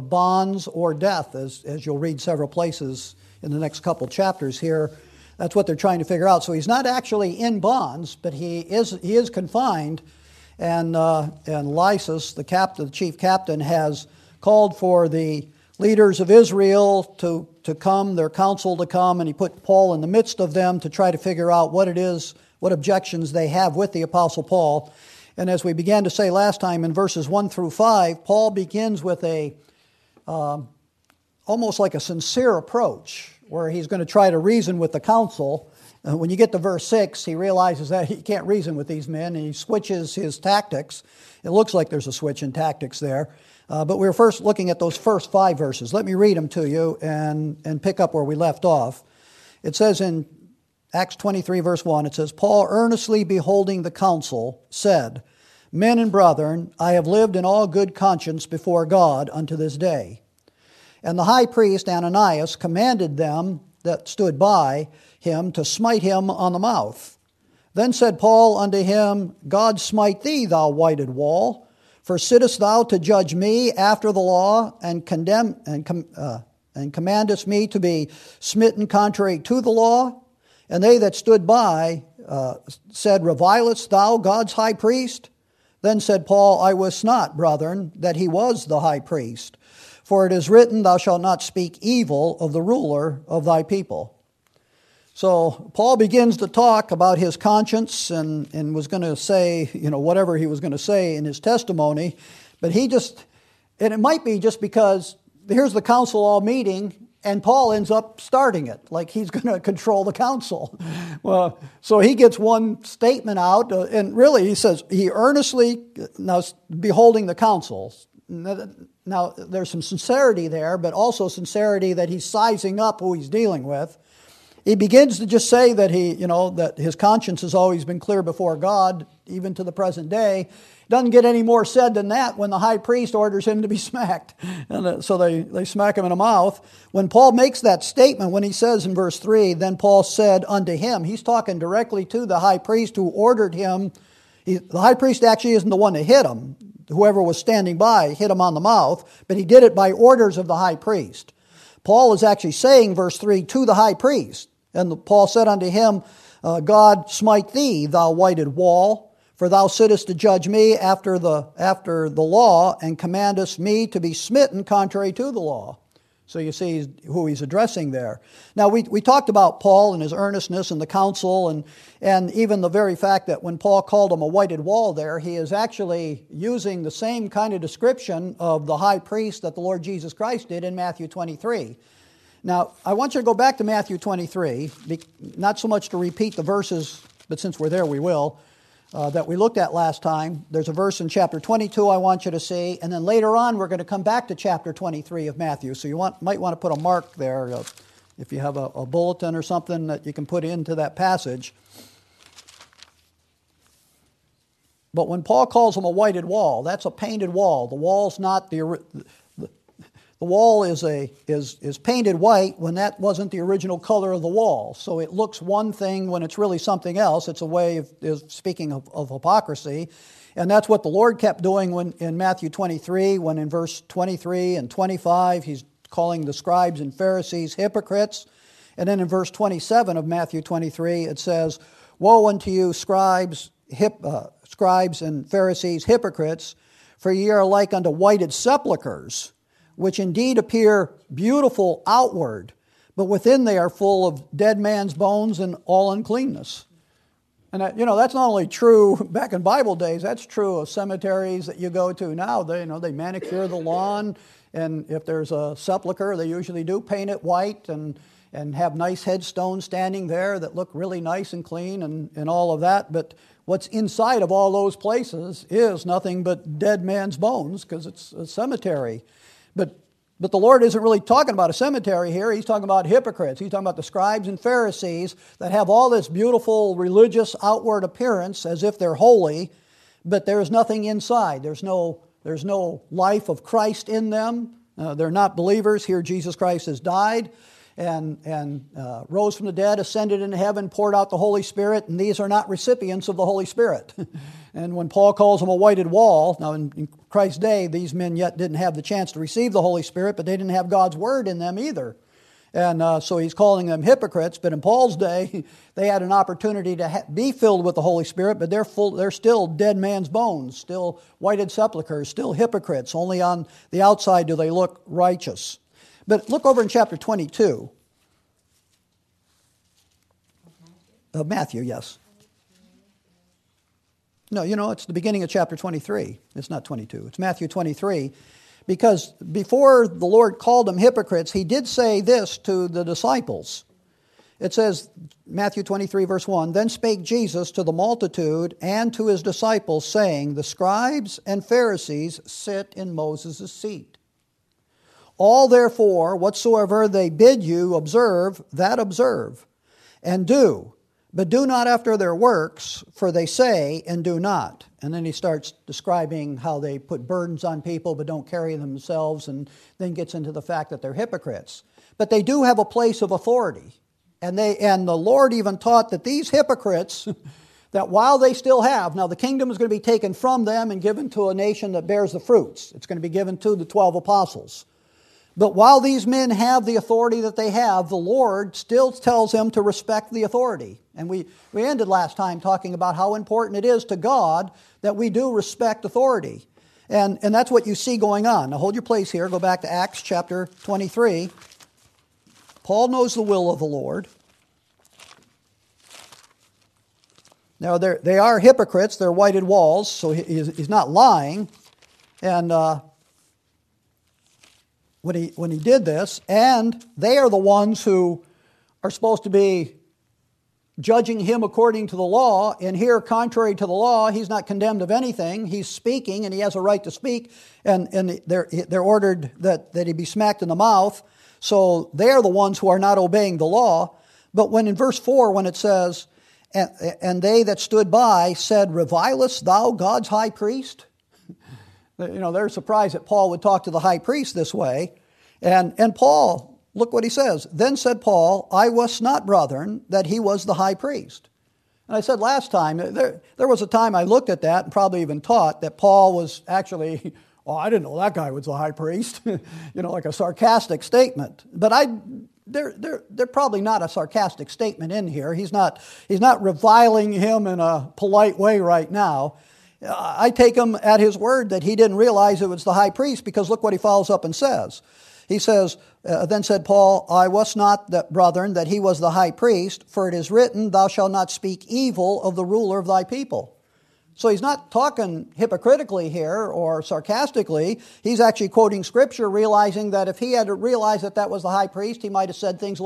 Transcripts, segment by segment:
bonds or death, as you'll read several places in the next couple chapters here. That's what they're trying to figure out. So he's not actually in bonds, but he is confined. And Lysis, the chief captain, has called for the leaders of Israel to come, their council to come, and he put Paul in the midst of them to try to figure out what objections they have with the Apostle Paul. And as we began to say last time, in verses 1 through 5, Paul begins with almost like a sincere approach, where he's going to try to reason with the council. When you get to verse 6, he realizes that he can't reason with these men, and he switches his tactics. It looks like there's a switch in tactics there. But we're first looking at those first 5 verses. Let me read them to you and pick up where we left off. It says in Acts 23, verse 1, it says, Paul, earnestly beholding the council, said, Men and brethren, I have lived in all good conscience before God unto this day. And the high priest Ananias commanded them that stood by him to smite him on the mouth. Then said Paul unto him, God smite thee, thou whited wall. For sittest thou to judge me after the law, and commandest me to be smitten contrary to the law? And they that stood by said, Revilest thou God's high priest? Then said Paul, I wist not, brethren, that he was the high priest. For it is written, Thou shalt not speak evil of the ruler of thy people. So Paul begins to talk about his conscience and was going to say, whatever he was going to say in his testimony. But and it might be just because here's the council all meeting and Paul ends up starting it, like he's going to control the council. Well, so he gets one statement out, and really he says, he earnestly, now beholding the council. Now there's some sincerity there, but also sincerity that he's sizing up who he's dealing with. He begins to just say that that his conscience has always been clear before God, even to the present day. Doesn't get any more said than that when the high priest orders him to be smacked. And so they smack him in the mouth. When Paul makes that statement, when he says in verse 3, then Paul said unto him, he's talking directly to the high priest who ordered him. The high priest actually isn't the one that hit him. Whoever was standing by hit him on the mouth, but he did it by orders of the high priest. Paul is actually saying, verse 3, to the high priest. And Paul said unto him, God smite thee, thou whited wall, for thou sittest to judge me after the law, and commandest me to be smitten contrary to the law. So you see who he's addressing there. Now we talked about Paul and his earnestness in the council, and even the very fact that when Paul called him a whited wall there, he is actually using the same kind of description of the high priest that the Lord Jesus Christ did in Matthew 23. Now, I want you to go back to Matthew 23, not so much to repeat the verses, but since we're there, we will, that we looked at last time. There's a verse in chapter 22 I want you to see, and then later on we're going to come back to chapter 23 of Matthew. So you might want to put a mark there if you have a bulletin or something that you can put into that passage. But when Paul calls them a whited wall, that's a painted wall. The wall's not the wall is painted white when that wasn't the original color of the wall. So it looks one thing when it's really something else. It's a way of speaking of hypocrisy. And that's what the Lord kept doing in Matthew 23, when in verse 23 and 25, he's calling the scribes and Pharisees hypocrites. And then in verse 27 of Matthew 23, it says, Woe unto you, scribes and Pharisees, hypocrites, for ye are like unto whited sepulchres, which indeed appear beautiful outward, but within they are full of dead man's bones and all uncleanness. And that's not only true back in Bible days, that's true of cemeteries that you go to now. They manicure the lawn, and if there's a sepulcher, they usually do paint it white and have nice headstones standing there that look really nice and clean and all of that. But what's inside of all those places is nothing but dead man's bones, because it's a cemetery. But the Lord isn't really talking about a cemetery here. He's talking about hypocrites. He's talking about the scribes and Pharisees that have all this beautiful religious outward appearance as if they're holy, but there's nothing inside. There's no life of Christ in them. They're not believers. Here Jesus Christ has died. and rose from the dead, ascended into heaven, poured out the Holy Spirit, and these are not recipients of the Holy Spirit. And when Paul calls them a whited wall, now in Christ's day, these men yet didn't have the chance to receive the Holy Spirit, but they didn't have God's Word in them either. And so he's calling them hypocrites. But in Paul's day, they had an opportunity to be filled with the Holy Spirit, but they're still dead man's bones, still whited sepulchres, still hypocrites. Only on the outside do they look righteous. But look over in chapter 22. Matthew, yes. No, it's the beginning of chapter 23. It's not 22. It's Matthew 23. Because before the Lord called them hypocrites, he did say this to the disciples. It says, Matthew 23, verse 1, Then spake Jesus to the multitude and to his disciples, saying, The scribes and Pharisees sit in Moses' seat. All therefore, whatsoever they bid you observe, that observe, and do. But do not after their works, for they say and do not. And then he starts describing how they put burdens on people but don't carry them themselves, and then gets into the fact that they're hypocrites. But they do have a place of authority. And the Lord even taught that these hypocrites, that while they still have, now the kingdom is going to be taken from them and given to a nation that bears the fruits. It's going to be given to the 12 apostles. But while these men have the authority that they have, the Lord still tells them to respect the authority. And we ended last time talking about how important it is to God that we do respect authority. And that's what you see going on. Now hold your place here. Go back to Acts chapter 23. Paul knows the will of the Lord. Now they are hypocrites. They're whited walls, so he's not lying. And when he did this, and they are the ones who are supposed to be judging him according to the law, and here, contrary to the law, he's not condemned of anything. He's speaking, and he has a right to speak, and they're ordered that he be smacked in the mouth. So they're the ones who are not obeying the law. But when in verse 4, when it says, and they that stood by said, Revilest thou God's high priest? They're surprised that Paul would talk to the high priest this way. And Paul, look what he says. Then said Paul, I wist not, brethren, that he was the high priest. And I said last time, there was a time I looked at that and probably even taught that Paul was actually, I didn't know that guy was the high priest. Like a sarcastic statement. But they're probably not a sarcastic statement in here. He's not reviling him in a polite way right now. I take him at his word that he didn't realize it was the high priest, because look what he follows up and says. He says, Then said Paul, I wist not, brethren, that he was the high priest, for it is written, Thou shalt not speak evil of the ruler of thy people. So he's not talking hypocritically here or sarcastically. He's actually quoting Scripture, realizing that if he had realized that was the high priest, he might have said things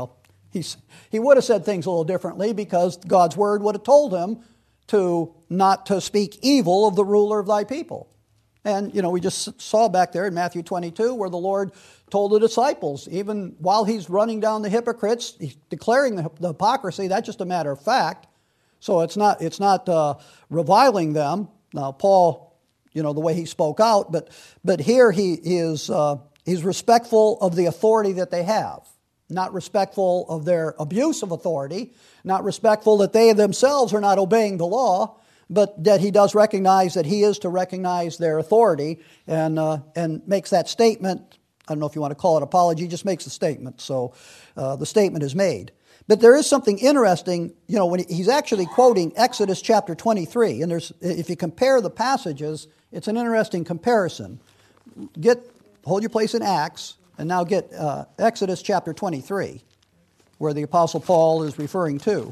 he would have said things a little differently, because God's word would have told him to not to speak evil of the ruler of thy people. And, we just saw back there in Matthew 22 where the Lord told the disciples, even while he's running down the hypocrites, he's declaring the hypocrisy, that's just a matter of fact. So it's not reviling them. Now, Paul, the way he spoke out, but here he's respectful of the authority that they have. Not respectful of their abuse of authority, not respectful that they themselves are not obeying the law, but that he does recognize that he is to recognize their authority, and makes that statement. I don't know if you want to call it apology, just makes a statement. So the statement is made. But there is something interesting, when he's actually quoting Exodus chapter 23, and if you compare the passages, it's an interesting comparison. Hold your place in Acts. And now get Exodus chapter 23, where the Apostle Paul is referring to.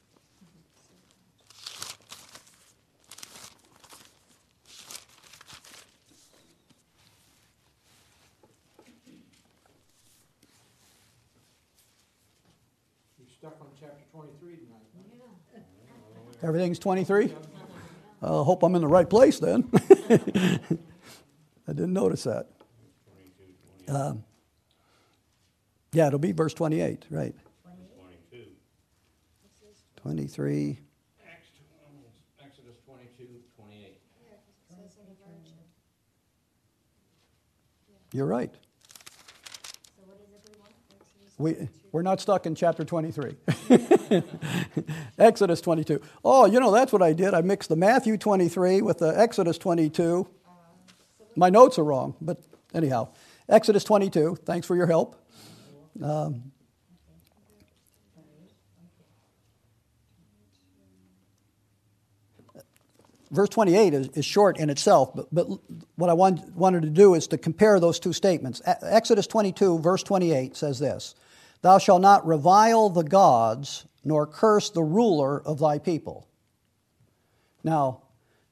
You're stuck on chapter 23 tonight. Huh? Everything's 23? I hope I'm in the right place then. I didn't notice that. Yeah, it'll be verse 28, right? 22. 23. Exodus 22, 28. You're right. So what is everyone? Exodus We're not stuck in chapter 23. Exodus 22. Oh, that's what I did. I mixed the Matthew 23 with the Exodus 22. My notes are wrong, but anyhow. Exodus 22. Thanks for your help. Verse 28 is short in itself, but what I wanted to do is to compare those two statements. Exodus 22, verse 28 says this, "Thou shalt not revile the gods, nor curse the ruler of thy people." Now,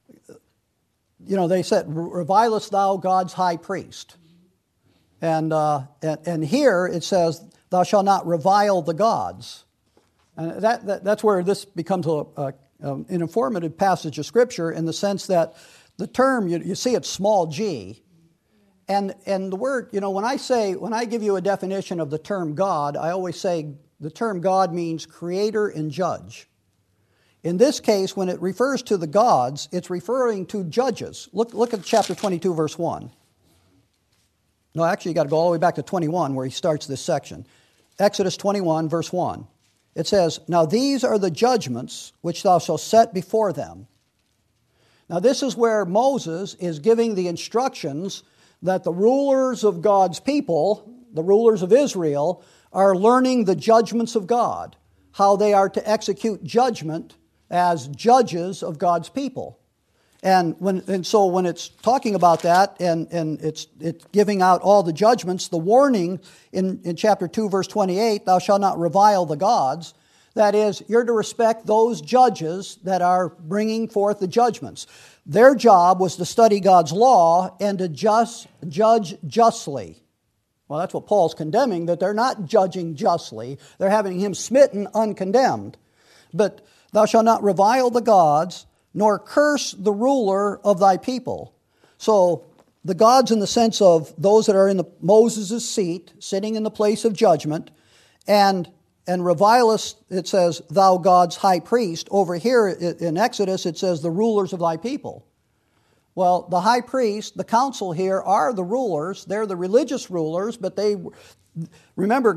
they said, "Revilest thou God's high priest?" And here it says, "Thou shalt not revile the gods." And that's where this becomes an informative passage of Scripture, in the sense that the term, you see it's small g, and the word, when I give you a definition of the term God, I always say the term God means creator and judge. In this case, when it refers to the gods, it's referring to judges. Look at chapter 22, verse 1. No, actually, you got to go all the way back to 21, where he starts this section. Exodus 21, verse 1. It says, "Now these are the judgments which thou shalt set before them." Now this is where Moses is giving the instructions that the rulers of God's people, the rulers of Israel, are learning the judgments of God, how they are to execute judgment as judges of God's people. And so when it's talking about that, and it's giving out all the judgments, the warning in chapter 2, verse 28, "Thou shalt not revile the gods," that is, you're to respect those judges that are bringing forth the judgments. Their job was to study God's law and to judge justly. Well, that's what Paul's condemning, that they're not judging justly. They're having him smitten uncondemned. But "Thou shalt not revile the gods, nor curse the ruler of thy people." So the gods, in the sense of those that are in Moses' seat, sitting in the place of judgment, and revilest, it says, "thou God's high priest." Over here in Exodus, it says, "the rulers of thy people." Well, the high priest, the council here, are the rulers. They're the religious rulers, but remember,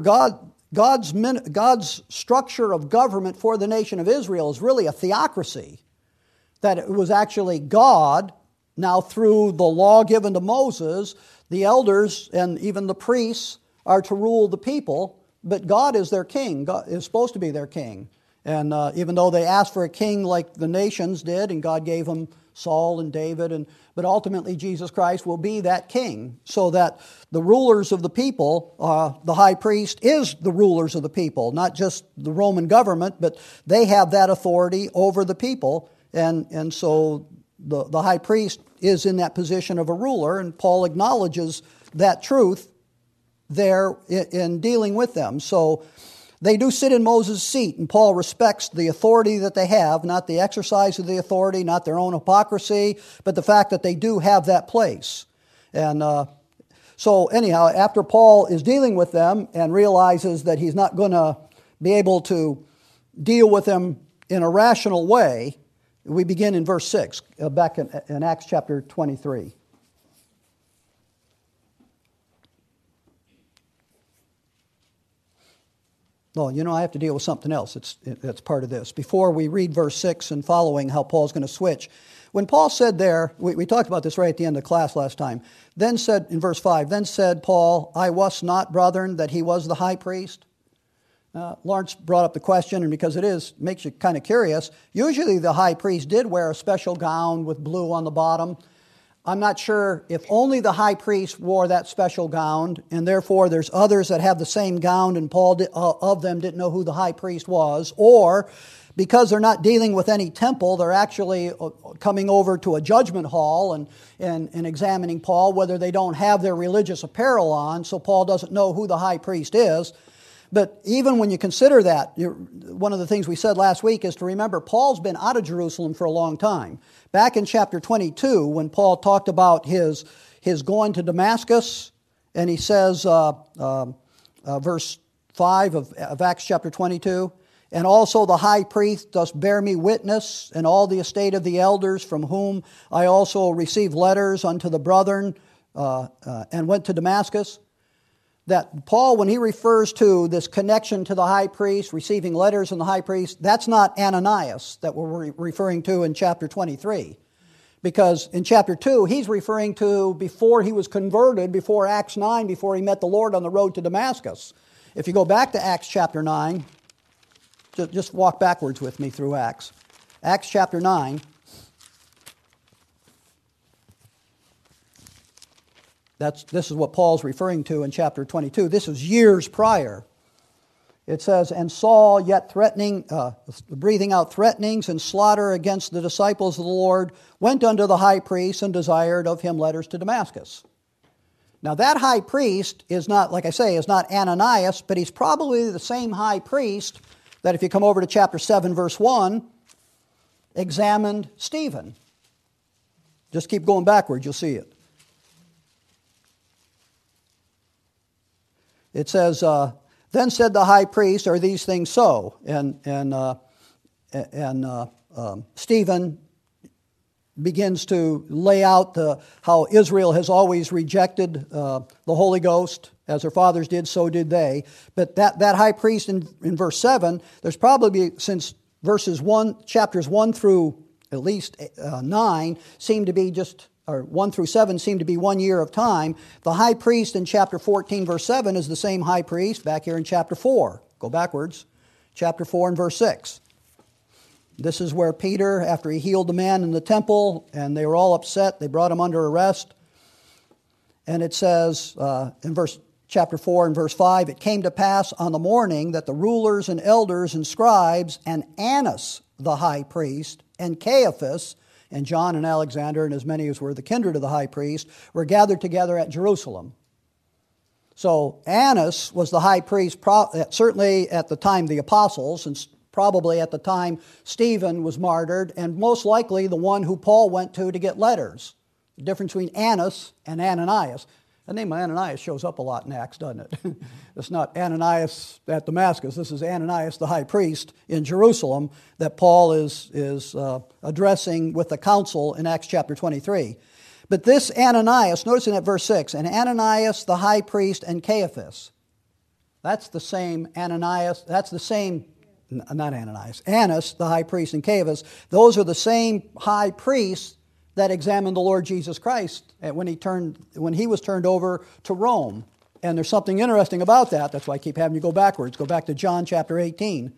God's structure of government for the nation of Israel is really a theocracy. That it was actually God, now through the law given to Moses, the elders and even the priests are to rule the people, but God is their king. God is supposed to be their king. And even though they asked for a king like the nations did, and God gave them Saul and David, but ultimately Jesus Christ will be that king, so that the rulers of the people, the high priest is the rulers of the people, not just the Roman government, but they have that authority over the people. And so the high priest is in that position of a ruler, and Paul acknowledges that truth there in dealing with them. So they do sit in Moses' seat, and Paul respects the authority that they have, not the exercise of the authority, not their own hypocrisy, but the fact that they do have that place. And so anyhow, after Paul is dealing with them and realizes that he's not going to be able to deal with them in a rational way, we begin in verse 6, back in Acts chapter 23. Oh, I have to deal with something else that's part of this. Before we read verse 6 and following, how Paul's going to switch. When Paul said there, we talked about this right at the end of class last time, then said, in verse 5, "Then said Paul, I wist not, brethren, that he was the high priest." Lawrence brought up the question, and because makes you kind of curious, usually the high priest did wear a special gown with blue on the bottom. I'm not sure if only the high priest wore that special gown, and therefore there's others that have the same gown, and Paul of them didn't know who the high priest was, or because they're not dealing with any temple, they're actually coming over to a judgment hall and examining Paul, whether they don't have their religious apparel on, so Paul doesn't know who the high priest is. But even when you consider that, one of the things we said last week is to remember Paul's been out of Jerusalem for a long time. Back in chapter 22, when Paul talked about his going to Damascus, and he says, verse 5 of Acts chapter 22, "And also the high priest does bear me witness, and all the estate of the elders, from whom I also received letters unto the brethren, and went to Damascus." that Paul, when he refers to this connection to the high priest, receiving letters from the high priest, that's not Ananias that we're referring to in chapter 23. Because in chapter 2, he's referring to before he was converted, before Acts 9, before he met the Lord on the road to Damascus. If you go back to Acts chapter 9, just walk backwards with me through Acts. Acts chapter 9. This is what Paul's referring to in chapter 22. This is years prior. It says, and Saul, yet breathing out threatenings and slaughter against the disciples of the Lord, went unto the high priest and desired of him letters to Damascus. Now that high priest is not, like I say, is not Ananias, but he's probably the same high priest that, if you come over to chapter 7, verse 1, examined Stephen. Just keep going backwards, you'll see it. It says, then said the high priest, are these things so? And Stephen begins to lay out how Israel has always rejected the Holy Ghost. As their fathers did, so did they. But that high priest in verse 7, there's probably, since chapters 1 through at least 9 seem to be or 1 through 7 seem to be 1 year of time. The high priest in chapter 14, verse 7 is the same high priest back here in chapter 4. Go backwards. Chapter 4 and verse 6. This is where Peter, after he healed the man in the temple, and they were all upset, they brought him under arrest. And it says in chapter 4 and verse 5, it came to pass on the morning that the rulers and elders and scribes and Annas the high priest and Caiaphas and John and Alexander and as many as were the kindred of the high priest were gathered together at Jerusalem. So Annas was the high priest certainly at the time of the apostles, and probably at the time Stephen was martyred, and most likely the one who Paul went to get letters. The difference between Annas and Ananias. The name Ananias shows up a lot in Acts, doesn't it? It's not Ananias at Damascus. This is Ananias, the high priest in Jerusalem, that Paul is addressing with the council in Acts chapter 23. But this Ananias, notice in that verse 6, and Ananias, the high priest, and Caiaphas. That's the same Ananias, not Ananias, Annas, the high priest, and Caiaphas. Those are the same high priests that examined the Lord Jesus Christ when he was turned over to Rome. And there's something interesting about that. That's why I keep having you go backwards. Go back to John chapter 18.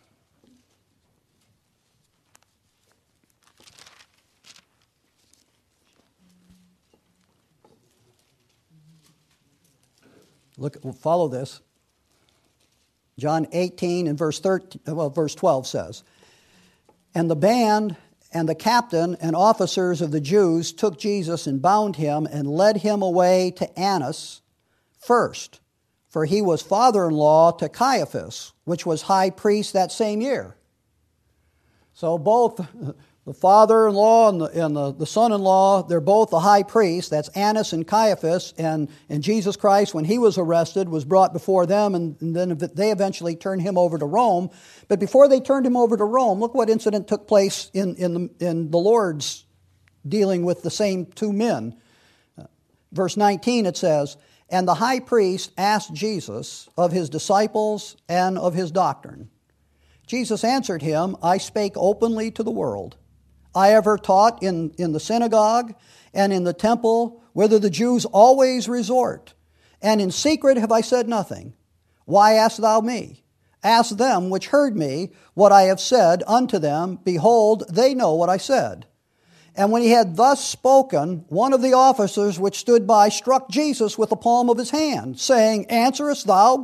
Follow this. John 18 and verse 12 says, and the band and the captain and officers of the Jews took Jesus and bound him and led him away to Annas first, for he was father-in-law to Caiaphas, which was high priest that same year. So both the father-in-law and the son-in-law, they're both the high priest. That's Annas and Caiaphas. And Jesus Christ, when he was arrested, was brought before them, and then they eventually turned him over to Rome. But before they turned him over to Rome, look what incident took place in the Lord's dealing with the same two men. Verse 19, it says, and the high priest asked Jesus of his disciples and of his doctrine. Jesus answered him, I spake openly to the world. I ever taught in the synagogue and in the temple, whither the Jews always resort. And in secret have I said nothing. Why askest thou me? Ask them which heard me what I have said unto them. Behold, they know what I said. And when he had thus spoken, one of the officers which stood by struck Jesus with the palm of his hand, saying, Answerest thou,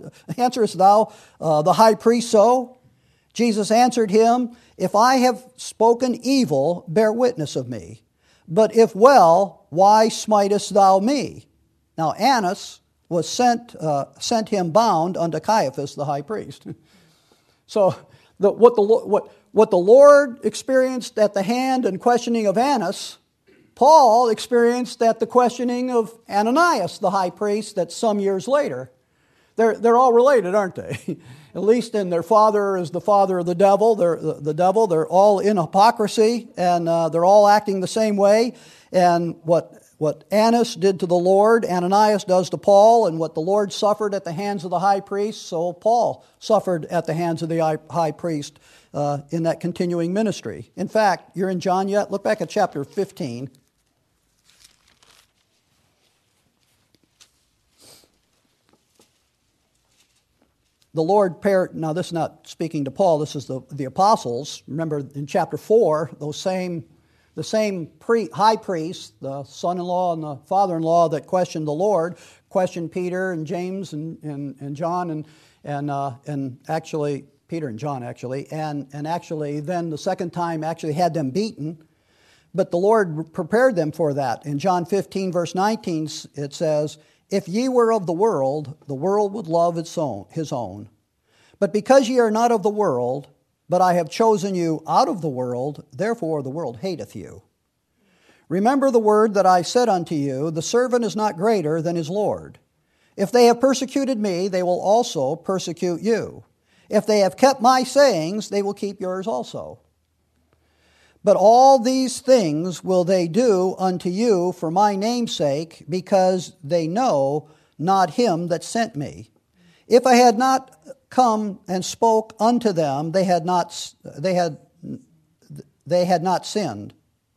the high priest so? Jesus answered him, If I have spoken evil, bear witness of me. But if well, why smitest thou me? Now Annas was sent him bound unto Caiaphas the high priest. So what the Lord experienced at the hand and questioning of Annas, Paul experienced at the questioning of Ananias the high priest that some years later. They're all related, aren't they? At least in their father is the father of the devil. They're all in hypocrisy, and they're all acting the same way. And what what Annas did to the Lord, Ananias does to Paul, and what the Lord suffered at the hands of the high priest, so Paul suffered at the hands of the high priest in that continuing ministry. In fact, you're in John yet? Look back at chapter 15. The Lord paired, now this is not speaking to Paul, this is the apostles. Remember in chapter 4, the same high priest, the son-in-law and the father-in-law that questioned the Lord, questioned Peter and James and John and actually, Peter and John actually, and actually then the second time actually had them beaten. But the Lord prepared them for that. In John 15 verse 19 it says, "If ye were of the world would love his own. But because ye are not of the world, but I have chosen you out of the world, therefore the world hateth you. Remember the word that I said unto you, the servant is not greater than his Lord. If they have persecuted me, they will also persecute you. If they have kept my sayings, they will keep yours also. But all these things will they do unto you for my name's sake, because they know not him that sent me. If I had not come and spoke unto them, they had not sinned.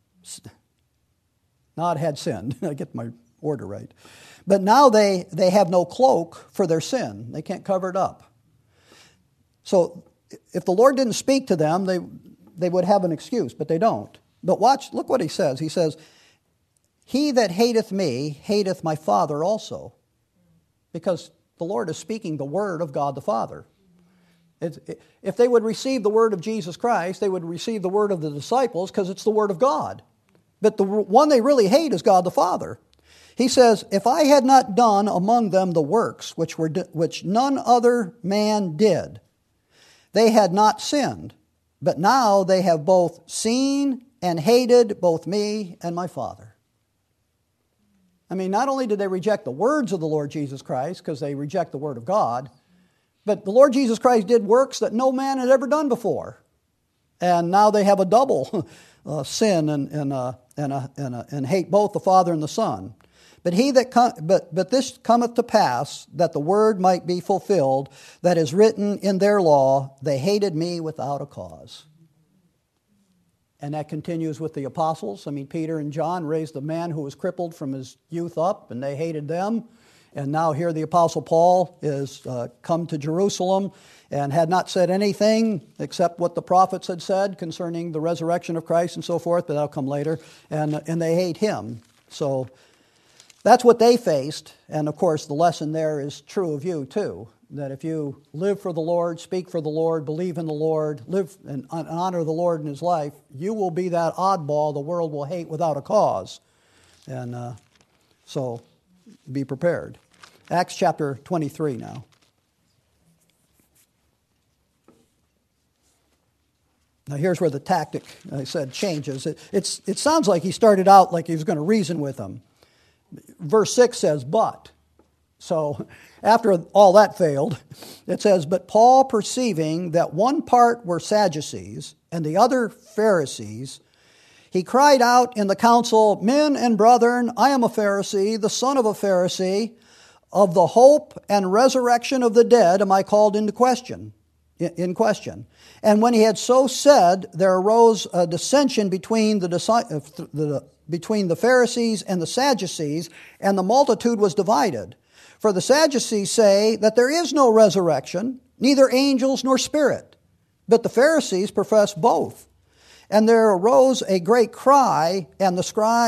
Not had sinned. I get my order right. But now they have no cloak for their sin. They can't cover it up. So if the Lord didn't speak to them, they would have an excuse, but they don't. But look what he says. He says, "He that hateth me, hateth my Father also." Because the Lord is speaking the word of God the Father. If they would receive the word of Jesus Christ, they would receive the word of the disciples because it's the word of God. But the one they really hate is God the Father. He says, "If I had not done among them the works which none other man did, they had not sinned. But now they have both seen and hated both me and my Father." I mean, not only did they reject the words of the Lord Jesus Christ, because they reject the Word of God, but the Lord Jesus Christ did works that no man had ever done before. And now they have a double sin and hate both the Father and the Son. But this cometh to pass, that the word might be fulfilled, that is written in their law, they hated me without a cause. And that continues with the apostles. I mean, Peter and John raised a man who was crippled from his youth up, and they hated them. And now here the apostle Paul is come to Jerusalem and had not said anything except what the prophets had said concerning the resurrection of Christ and so forth, but that'll come later. And they hate him. So that's what they faced. And of course, the lesson there is true of you too. That if you live for the Lord, speak for the Lord, believe in the Lord, live and honor the Lord in his life, you will be that oddball the world will hate without a cause. And so be prepared. Acts chapter 23 now. Now here's where the tactic, I said, changes. It sounds like he started out like he was going to reason with them. Verse 6 says, "But." So after all that failed, it says, "But Paul, perceiving that one part were Sadducees and the other Pharisees, he cried out in the council, 'Men and brethren, I am a Pharisee, the son of a Pharisee. Of the hope and resurrection of the dead am I called in question. And when he had so said, there arose a dissension between the Pharisees and the Sadducees, and the multitude was divided. For the Sadducees say that there is no resurrection, neither angels nor spirit. But the Pharisees profess both. And there arose a great cry, and the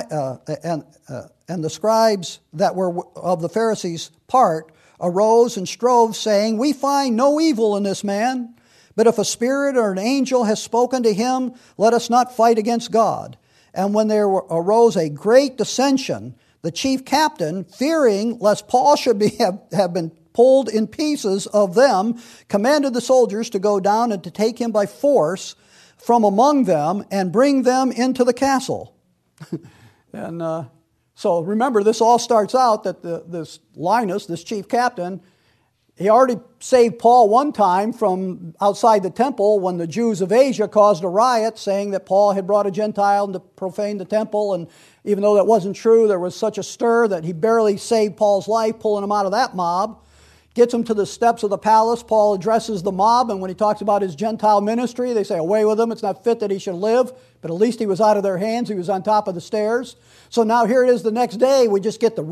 scribes that were of the Pharisees' part arose and strove, saying, We find no evil in this man. But if a spirit or an angel has spoken to him, let us not fight against God. And when there arose a great dissension, the chief captain, fearing lest Paul should have been pulled in pieces of them, commanded the soldiers to go down and to take him by force from among them and bring them into the castle. And so remember, this all starts out that this Linus, this chief captain, He already saved Paul one time from outside the temple when the Jews of Asia caused a riot saying that Paul had brought a Gentile to profane the temple. And even though that wasn't true, there was such a stir that he barely saved Paul's life, pulling him out of that mob. Gets him to the steps of the palace. Paul addresses the mob, and when he talks about his Gentile ministry, they say, away with him, it's not fit that he should live. But at least he was out of their hands. He was on top of the stairs. So now here it is the next day. We just get the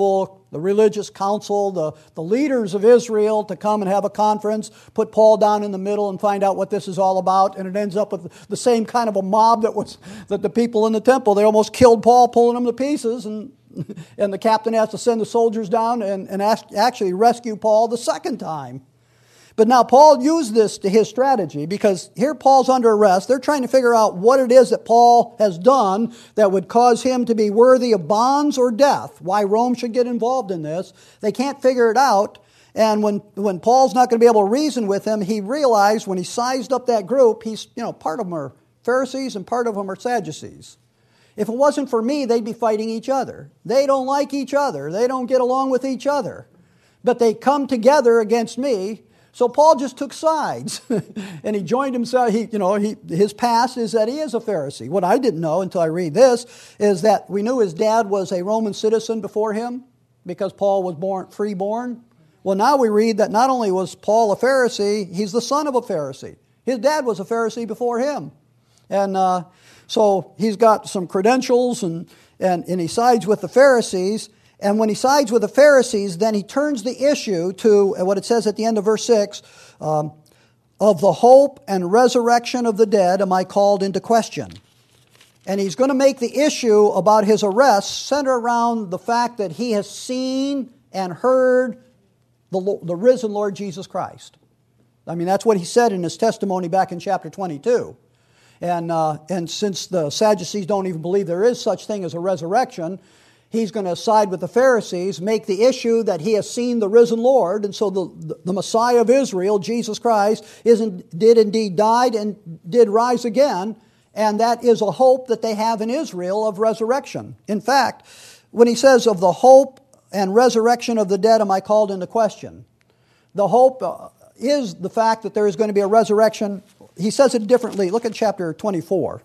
religious council, the leaders of Israel to come and have a conference, put Paul down in the middle and find out what this is all about. And it ends up with the same kind of a mob that the people in the temple. They almost killed Paul, pulling him to pieces. And the captain has to send the soldiers down and actually rescue Paul the second time. But now Paul used this to his strategy, because here Paul's under arrest. They're trying to figure out what it is that Paul has done that would cause him to be worthy of bonds or death, why Rome should get involved in this. They can't figure it out. And when Paul's not going to be able to reason with him, he realized when he sized up that group, part of them are Pharisees and part of them are Sadducees. If it wasn't for me, they'd be fighting each other. They don't like each other. They don't get along with each other. But they come together against me. So Paul just took sides, and he joined himself. His past is that he is a Pharisee. What I didn't know until I read this is that we knew his dad was a Roman citizen before him because Paul was freeborn. Well, now we read that not only was Paul a Pharisee, he's the son of a Pharisee. His dad was a Pharisee before him. And so he's got some credentials, and he sides with the Pharisees. And when he sides with the Pharisees, then he turns the issue to what it says at the end of verse 6, of the hope and resurrection of the dead am I called into question. And he's going to make the issue about his arrest center around the fact that he has seen and heard the risen Lord Jesus Christ. I mean, that's what he said in his testimony back in chapter 22. And since the Sadducees don't even believe there is such thing as a resurrection, he's going to side with the Pharisees, make the issue that he has seen the risen Lord, and so the Messiah of Israel, Jesus Christ, did indeed died and did rise again, and that is a hope that they have in Israel of resurrection. In fact, when he says of the hope and resurrection of the dead am I called into question, the hope is the fact that there is going to be a resurrection. He says it differently. Look at chapter 24.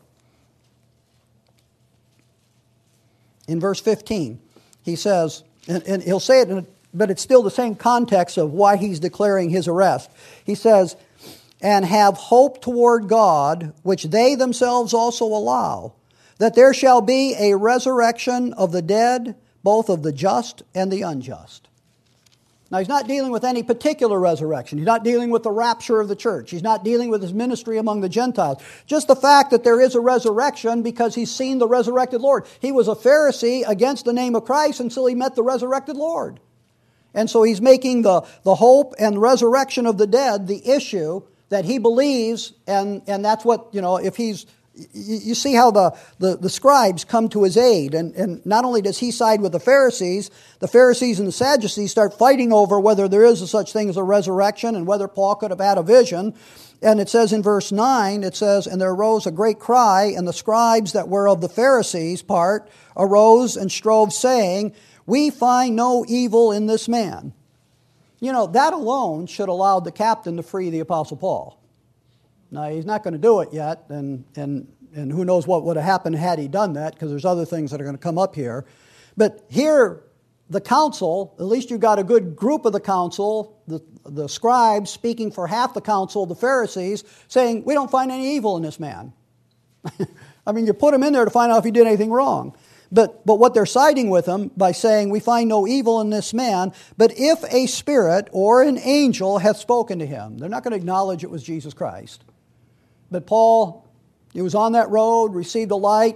In verse 15, he says, and he'll say it, but it's still the same context of why he's declaring his arrest. He says, and have hope toward God, which they themselves also allow, that there shall be a resurrection of the dead, both of the just and the unjust. Now, he's not dealing with any particular resurrection. He's not dealing with the rapture of the church. He's not dealing with his ministry among the Gentiles. Just the fact that there is a resurrection because he's seen the resurrected Lord. He was a Pharisee against the name of Christ until he met the resurrected Lord. And so he's making the hope and resurrection of the dead the issue that he believes, and that's what, if he's... You see how the scribes come to his aid. And not only does he side with the Pharisees and the Sadducees start fighting over whether there is a such thing as a resurrection and whether Paul could have had a vision. And it says in verse 9, it says, and there arose a great cry, and the scribes that were of the Pharisees' part arose and strove, saying, we find no evil in this man. That alone should allow the captain to free the Apostle Paul. Now, he's not going to do it yet, and who knows what would have happened had he done that, because there's other things that are going to come up here. But here, the council, at least you've got a good group of the council, the scribes speaking for half the council, the Pharisees, saying, we don't find any evil in this man. I mean, you put him in there to find out if he did anything wrong. But what they're siding with him by saying, we find no evil in this man, but if a spirit or an angel hath spoken to him. They're not going to acknowledge it was Jesus Christ. But Paul, he was on that road, received a light,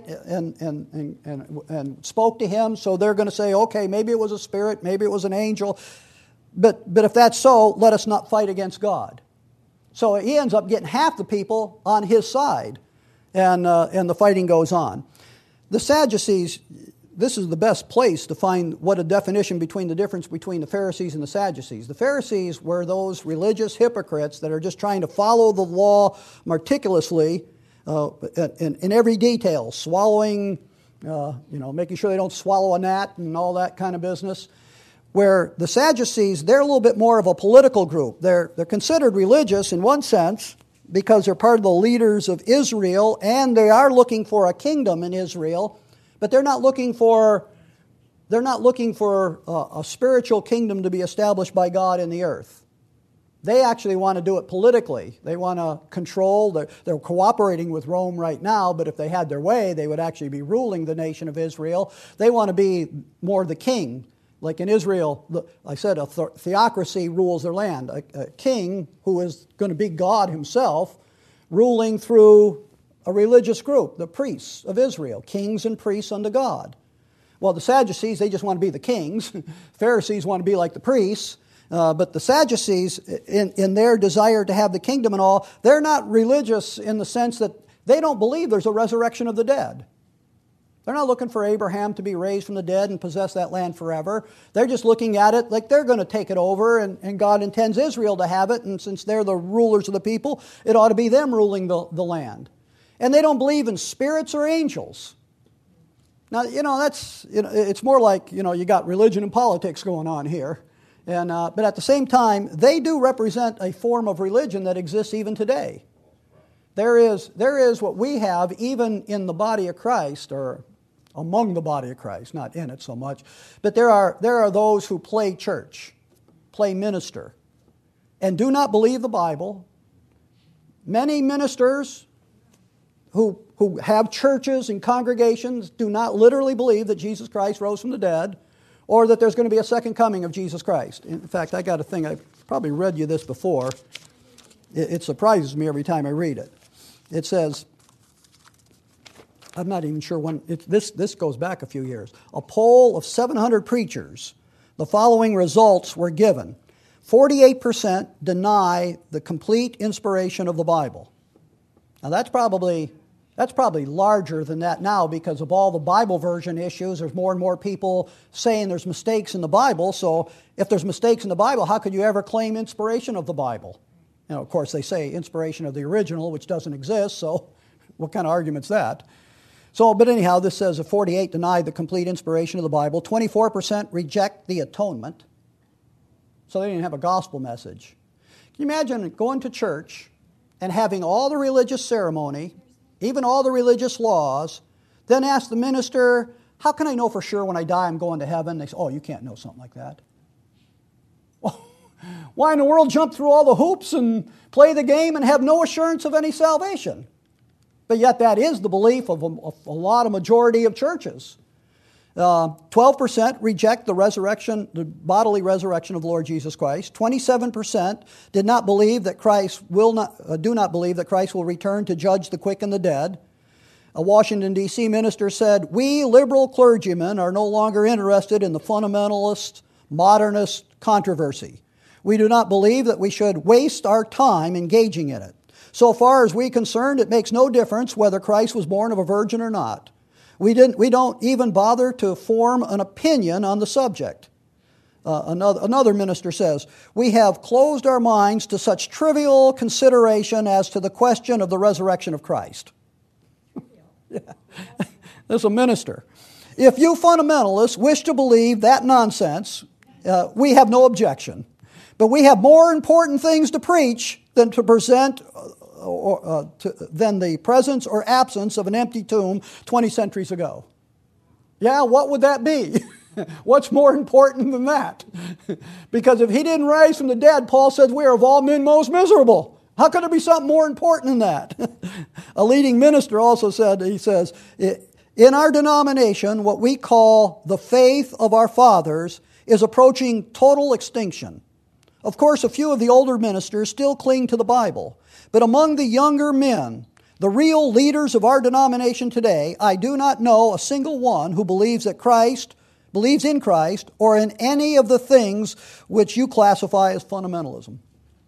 and spoke to him. So they're going to say, okay, maybe it was a spirit, maybe it was an angel. But if that's so, let us not fight against God. So he ends up getting half the people on his side, and the fighting goes on. The Sadducees, this is the best place to find what a definition between the difference between the Pharisees and the Sadducees. The Pharisees were those religious hypocrites that are just trying to follow the law meticulously in every detail, swallowing, making sure they don't swallow a gnat and all that kind of business. Where the Sadducees, they're a little bit more of a political group. They're considered religious in one sense because they're part of the leaders of Israel, and they are looking for a kingdom in Israel, but they're not looking for a spiritual kingdom to be established by God in the earth. They actually want to do it politically. They want to control. They're cooperating with Rome right now, but if they had their way, they would actually be ruling the nation of Israel. They want to be more the king. Like in Israel, I said a theocracy rules their land. A king who is going to be God himself, ruling through a religious group, the priests of Israel, kings and priests unto God. Well, the Sadducees, they just want to be the kings. Pharisees want to be like the priests. But the Sadducees, in their desire to have the kingdom and all, they're not religious in the sense that they don't believe there's a resurrection of the dead. They're not looking for Abraham to be raised from the dead and possess that land forever. They're just looking at it like they're going to take it over, and God intends Israel to have it, and since they're the rulers of the people, it ought to be them ruling the land. And they don't believe in spirits or angels. Now, it's more like, you got religion and politics going on here. But at the same time, they do represent a form of religion that exists even today. There is what we have even in the body of Christ, or among the body of Christ, not in it so much. But there are those who play church, play minister, and do not believe the Bible. Many ministers who have churches and congregations do not literally believe that Jesus Christ rose from the dead, or that there's going to be a second coming of Jesus Christ. In fact, I got a thing, I've probably read you this before. It surprises me every time I read it. It says, I'm not even sure when, this goes back a few years. A poll of 700 preachers, the following results were given. 48% deny the complete inspiration of the Bible. Now that's probably larger than that now because of all the Bible version issues. There's more and more people saying there's mistakes in the Bible. So if there's mistakes in the Bible, how could you ever claim inspiration of the Bible? Of course, they say inspiration of the original, which doesn't exist. So what kind of argument's that? But anyhow, this says that 48 deny the complete inspiration of the Bible. 24% reject the atonement. So they didn't have a gospel message. Can you imagine going to church and having all the religious ceremony, even all the religious laws, then ask the minister, how can I know for sure when I die I'm going to heaven? They say, oh, you can't know something like that. Why in the world jump through all the hoops and play the game and have no assurance of any salvation? But yet that is the belief of a majority of churches. 12% reject the bodily resurrection of the Lord Jesus Christ. 27% do not believe that Christ will return to judge the quick and the dead. A Washington, D.C. minister said, "We liberal clergymen are no longer interested in the fundamentalist, modernist controversy. We do not believe that we should waste our time engaging in it. So far as we're concerned, it makes no difference whether Christ was born of a virgin or not. We don't even bother to form an opinion on the subject." Another minister says, "We have closed our minds to such trivial consideration as to the question of the resurrection of Christ." Yeah. There's a minister. "If you fundamentalists wish to believe that nonsense, we have no objection. But we have more important things to preach than to present than the presence or absence of an empty tomb 20 centuries ago." Yeah, what would that be? What's more important than that? Because if he didn't rise from the dead, Paul says we are of all men most miserable. How could there be something more important than that? A leading minister also said, he says, "In our denomination, what we call the faith of our fathers is approaching total extinction. Of course, a few of the older ministers still cling to the Bible. But among the younger men, the real leaders of our denomination today, I do not know a single one who believes in Christ, or in any of the things which you classify as fundamentalism."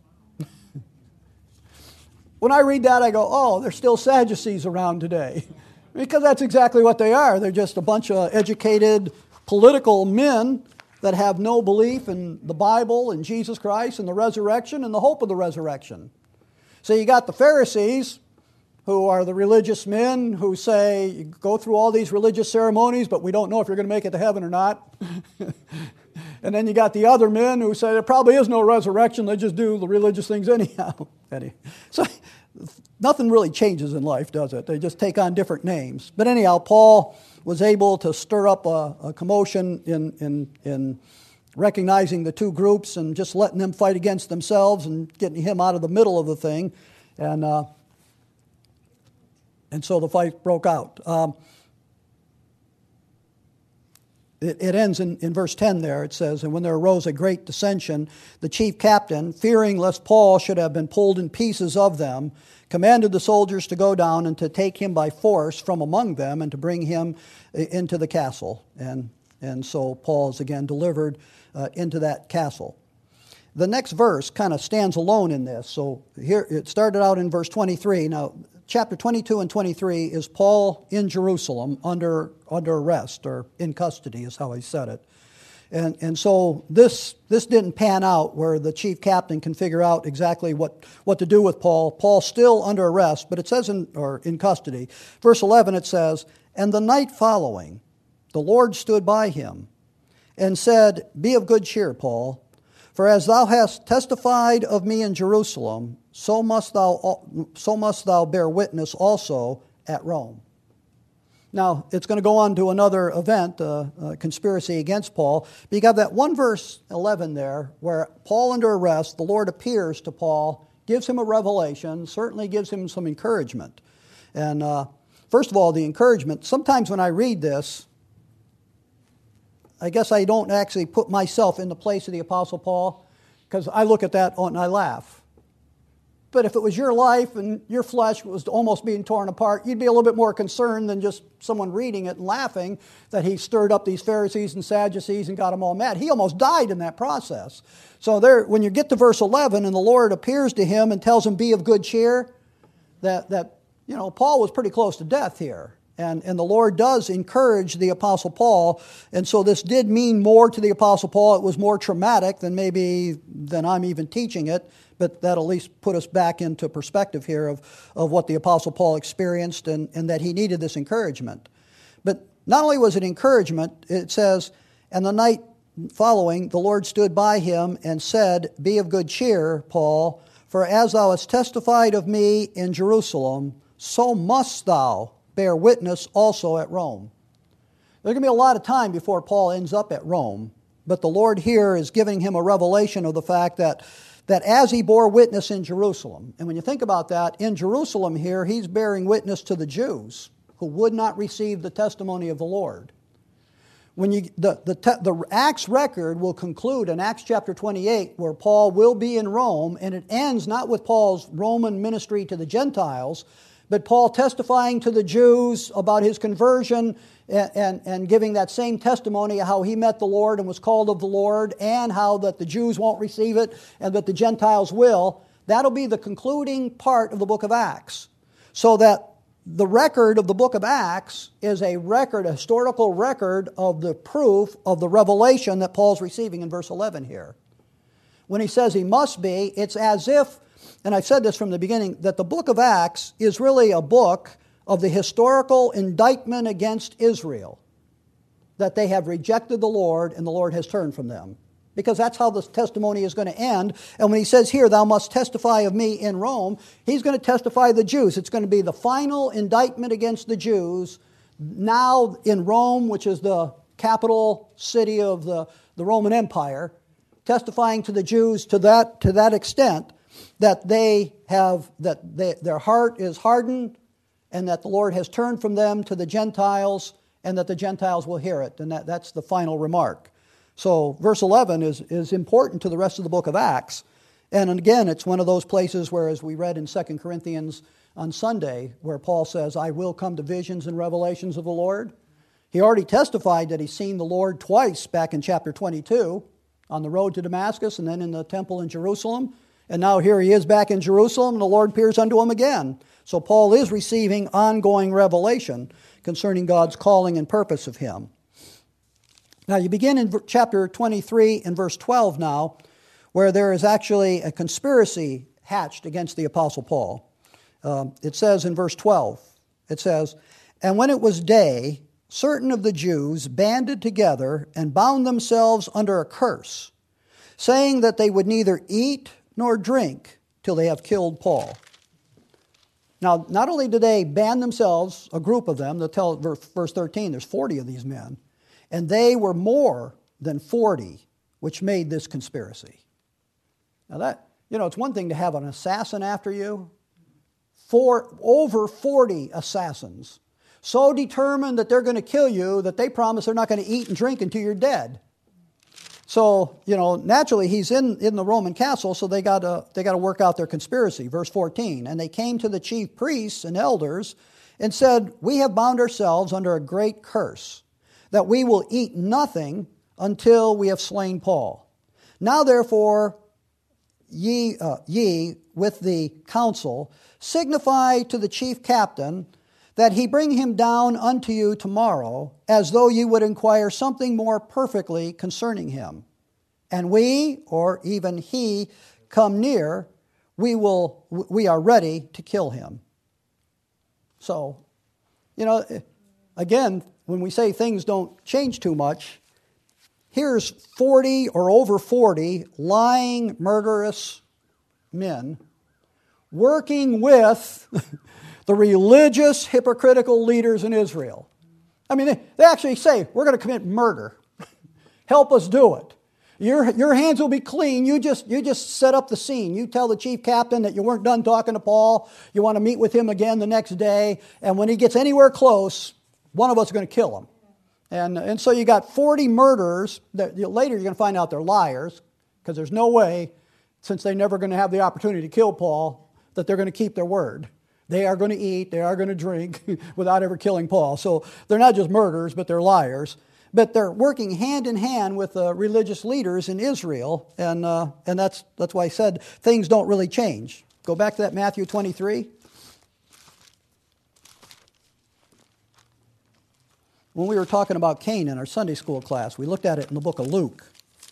When I read that, I go, oh, there's still Sadducees around today. Because that's exactly what they are. They're just a bunch of educated political men that have no belief in the Bible and Jesus Christ and the resurrection and the hope of the resurrection. So you got the Pharisees, who are the religious men who say, you go through all these religious ceremonies, but we don't know if you're going to make it to heaven or not. And then you got the other men who say there probably is no resurrection, they just do the religious things anyhow. So nothing really changes in life, does it? They just take on different names. But anyhow, Paul was able to stir up a commotion in recognizing the two groups and just letting them fight against themselves and getting him out of the middle of the thing. And so the fight broke out. It ends in verse 10 there. It says, "And when there arose a great dissension, the chief captain, fearing lest Paul should have been pulled in pieces of them, commanded the soldiers to go down and to take him by force from among them and to bring him into the castle." And so Paul is again delivered into that castle. The next verse kind of stands alone in this. So here it started out in verse 23. Now, chapter 22 and 23 is Paul in Jerusalem under arrest, or in custody is how he said it. And so this didn't pan out where the chief captain can figure out exactly what to do with Paul. Paul's still under arrest, but it says in custody. Verse 11 it says, "And the night following, the Lord stood by him and said, Be of good cheer, Paul, for as thou hast testified of me in Jerusalem, so must thou bear witness also at Rome." Now, it's going to go on to another event, a conspiracy against Paul. But you got that one verse 11 there where Paul under arrest, the Lord appears to Paul, gives him a revelation, certainly gives him some encouragement. And first of all, the encouragement, sometimes when I read this, I guess I don't actually put myself in the place of the Apostle Paul, because I look at that and I laugh. But if it was your life and your flesh was almost being torn apart, you'd be a little bit more concerned than just someone reading it and laughing that he stirred up these Pharisees and Sadducees and got them all mad. He almost died in that process. So there, when you get to verse 11 and the Lord appears to him and tells him, "Be of good cheer," that Paul was pretty close to death here. And the Lord does encourage the Apostle Paul. And so this did mean more to the Apostle Paul. It was more traumatic than I'm even teaching it. But that at least put us back into perspective here of what the Apostle Paul experienced and that he needed this encouragement. But not only was it encouragement, it says, "And the night following, the Lord stood by him and said, Be of good cheer, Paul, for as thou hast testified of me in Jerusalem, so must thou bear witness also at Rome." There's going to be a lot of time before Paul ends up at Rome, but the Lord here is giving him a revelation of the fact that as he bore witness in Jerusalem, and when you think about that, in Jerusalem here, he's bearing witness to the Jews who would not receive the testimony of the Lord. When the Acts record will conclude in Acts chapter 28, where Paul will be in Rome, and it ends not with Paul's Roman ministry to the Gentiles, but Paul testifying to the Jews about his conversion and giving that same testimony of how he met the Lord and was called of the Lord, and how that the Jews won't receive it and that the Gentiles will. That'll be the concluding part of the book of Acts. So that the record of the book of Acts is a historical record of the proof of the revelation that Paul's receiving in verse 11 here. When he says he must be, it's as if, and I've said this from the beginning, that the book of Acts is really a book of the historical indictment against Israel, that they have rejected the Lord and the Lord has turned from them. Because that's how this testimony is going to end. And when he says here, "Thou must testify of me in Rome," he's going to testify the Jews. It's going to be the final indictment against the Jews now in Rome, which is the capital city of the Roman Empire, testifying to the Jews to that extent that their heart is hardened and that the Lord has turned from them to the Gentiles and that the Gentiles will hear it. And that's the final remark. So verse 11 is important to the rest of the book of Acts. And again, it's one of those places where, as we read in 2 Corinthians on Sunday, where Paul says, "I will come to visions and revelations of the Lord." He already testified that he's seen the Lord twice back in chapter 22 on the road to Damascus and then in the temple in Jerusalem. And now here he is back in Jerusalem, and the Lord appears unto him again. So Paul is receiving ongoing revelation concerning God's calling and purpose of him. Now you begin in chapter 23 and verse 12 now, where there is actually a conspiracy hatched against the Apostle Paul. It says in verse 12, it says, "And when it was day, certain of the Jews banded together and bound themselves under a curse, saying that they would neither eat nor drink till they have killed Paul. Now, not only did they band themselves, a group of them, they'll tell verse 13, there's 40 of these men, and they were more than 40, which made this conspiracy. Now that, it's one thing to have an assassin after you. Over 40 assassins, so determined that they're going to kill you that they promise they're not going to eat and drink until you're dead. So, naturally he's in the Roman castle, so they got to work out their conspiracy. Verse 14, and they came to the chief priests and elders and said, we have bound ourselves under a great curse, that we will eat nothing until we have slain Paul. Now therefore, ye with the council, signify to the chief captain that he bring him down unto you tomorrow, as though you would inquire something more perfectly concerning him. And we, or even he, come near, we are ready to kill him. So, again, when we say things don't change too much, here's 40 or over 40 lying, murderous men working with the religious, hypocritical leaders in Israel. I mean, they actually say, we're going to commit murder. Help us do it. Your hands will be clean. You just set up the scene. You tell the chief captain that you weren't done talking to Paul. You want to meet with him again the next day. And when he gets anywhere close, one of us is going to kill him. And so you got 40 murderers. That later you're going to find out they're liars, because there's no way, since they're never going to have the opportunity to kill Paul, that they're going to keep their word. They are going to eat, they are going to drink without ever killing Paul. So they're not just murderers, but they're liars. But they're working hand in hand with the religious leaders in Israel, and that's why I said things don't really change. Go back to that Matthew 23. When we were talking about Cain in our Sunday school class, we looked at it in the book of Luke.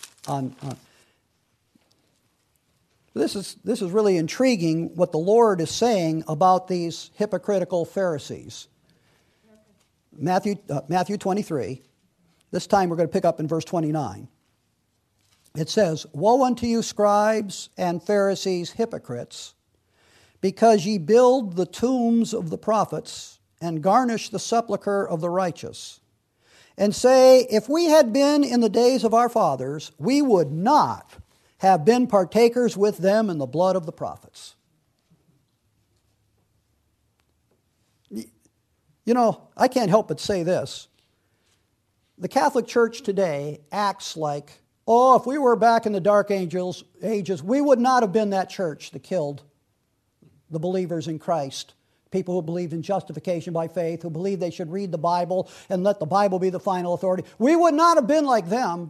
This is really intriguing what the Lord is saying about these hypocritical Pharisees. Matthew 23. This time we're going to pick up in verse 29. It says, woe unto you, scribes and Pharisees, hypocrites, because ye build the tombs of the prophets and garnish the sepulchre of the righteous, and say, if we had been in the days of our fathers, we would not have been partakers with them in the blood of the prophets. I can't help but say this. The Catholic Church today acts like, if we were back in the Dark Ages, we would not have been that church that killed the believers in Christ. People who believed in justification by faith, who believed they should read the Bible and let the Bible be the final authority. We would not have been like them.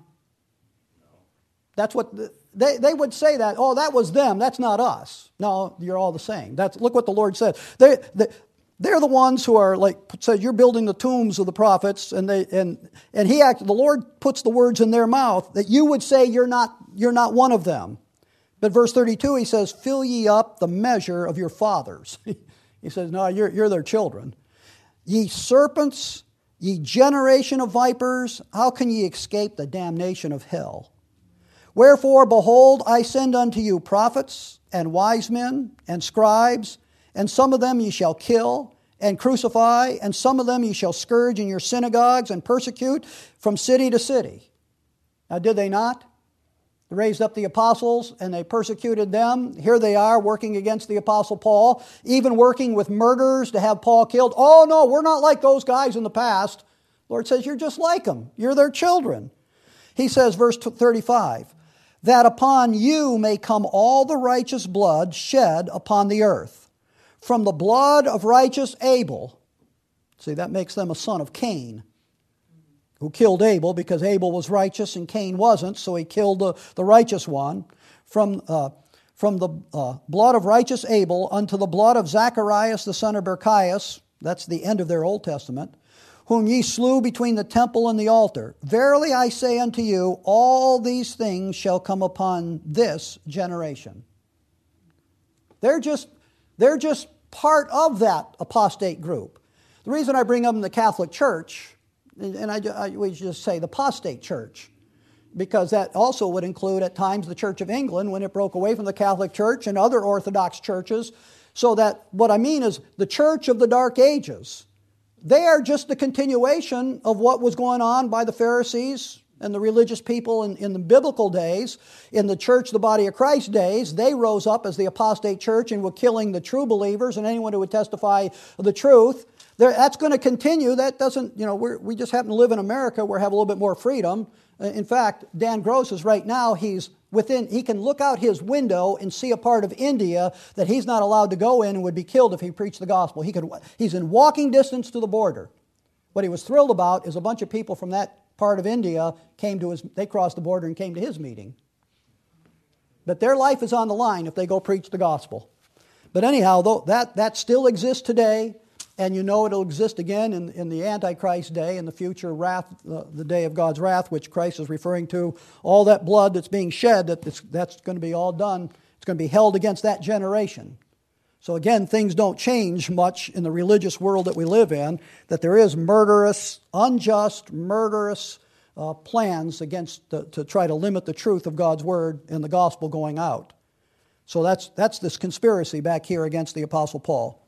That's what they would say that. Oh, that was them. That's not us. No, you're all the same. Look what the Lord said. They're the ones who are like said. You're building the tombs of the prophets, and the Lord puts the words in their mouth that you would say you're not one of them. But verse 32, he says, "Fill ye up the measure of your fathers." He says, "No, you're their children. Ye serpents, ye generation of vipers, how can ye escape the damnation of hell? Wherefore, behold, I send unto you prophets and wise men and scribes, and some of them ye shall kill and crucify, and some of them ye shall scourge in your synagogues and persecute from city to city." Now, did they not? They raised up the apostles and they persecuted them. Here they are working against the apostle Paul, even working with murderers to have Paul killed. Oh, no, we're not like those guys in the past. The Lord says, you're just like them. You're their children. He says, verse 35, "That upon you may come all the righteous blood shed upon the earth, from the blood of righteous Abel." See, that makes them a son of Cain, who killed Abel because Abel was righteous and Cain wasn't, so he killed the righteous one. From the blood of righteous Abel unto the blood of Zacharias the son of Berchias, that's the end of their Old Testament, "whom ye slew between the temple and the altar. Verily I say unto you, all these things shall come upon this generation." They're just part of that apostate group. The reason I bring up in the Catholic Church, we just say the apostate church, because that also would include at times the Church of England when it broke away from the Catholic Church and other Orthodox churches. So that what I mean is the church of the Dark Ages, they are just the continuation of what was going on by the Pharisees and the religious people in the biblical days. In the church, the body of Christ days, they rose up as the apostate church and were killing the true believers and anyone who would testify the truth. That's going to continue. That doesn't, we just happen to live in America where we have a little bit more freedom. In fact, Dan Gross is right now, he can look out his window and see a part of India that he's not allowed to go in and would be killed if he preached the gospel. He's in walking distance to the border. What he was thrilled about is a bunch of people from that part of India they crossed the border and came to his meeting. But their life is on the line if they go preach the gospel. But anyhow, though, that still exists today. And it'll exist again in the Antichrist day, in the future wrath, the day of God's wrath, which Christ is referring to. All that blood that's being shed, that's going to be all done. It's going to be held against that generation. So again, things don't change much in the religious world that we live in, that there is unjust, murderous plans to try to limit the truth of God's word and the gospel going out. So that's this conspiracy back here against the Apostle Paul.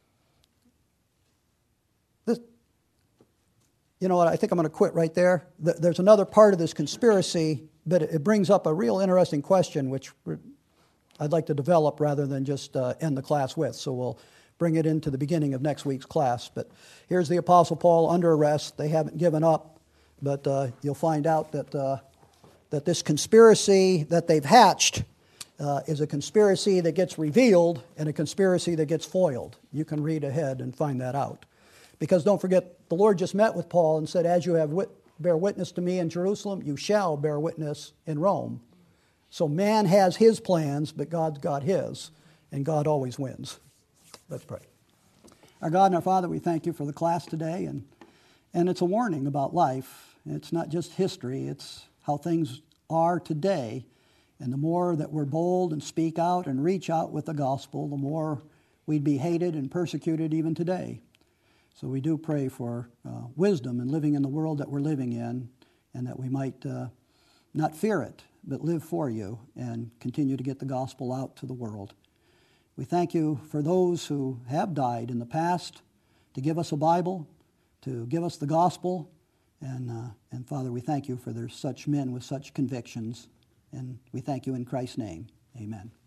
You know what, I think I'm going to quit right there. There's another part of this conspiracy, but it brings up a real interesting question, which I'd like to develop rather than just end the class with. So we'll bring it into the beginning of next week's class. But here's the Apostle Paul under arrest. They haven't given up, but you'll find out that this conspiracy that they've hatched is a conspiracy that gets revealed and a conspiracy that gets foiled. You can read ahead and find that out. Because don't forget, the Lord just met with Paul and said, as you have bear witness to me in Jerusalem, you shall bear witness in Rome. So man has his plans, but God's got his, and God always wins. Let's pray. Our God and our Father, we thank you for the class today, and it's a warning about life. It's not just history, it's how things are today. And the more that we're bold and speak out and reach out with the gospel, the more we'd be hated and persecuted even today. So we do pray for wisdom in living in the world that we're living in, and that we might not fear it, but live for you and continue to get the gospel out to the world. We thank you for those who have died in the past to give us a Bible, to give us the gospel, and Father, we thank you for there's such men with such convictions, and we thank you in Christ's name. Amen.